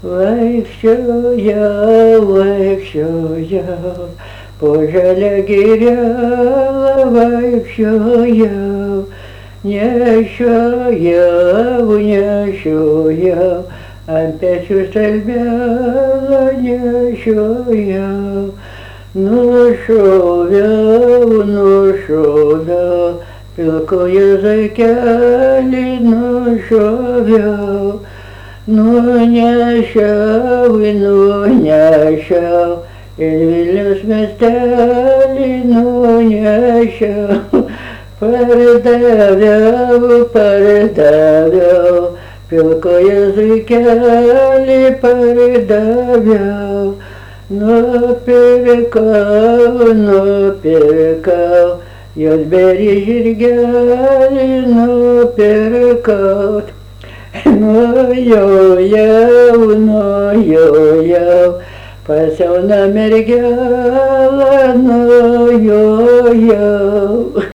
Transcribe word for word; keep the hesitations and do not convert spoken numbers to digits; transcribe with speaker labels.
Speaker 1: Vaikščiojau, vaikščiojau, po žalią girelą vaikščiojau, nešiojau, nešiojau, ant pečių stalbelą nešiojau, nušoviau, nušoviau, pilkoje zaikelį nušoviau, nunešiau, nunešiau, ir Vilniaus miestelį nunešiau, pardaviau, pardaviau, pilkoje zuikelį pardaviau, nupirkau, nupirkau, juodbėrį žirgelį nupirkau. Nujojau, nujojau, pas jauną mergelą nujojau.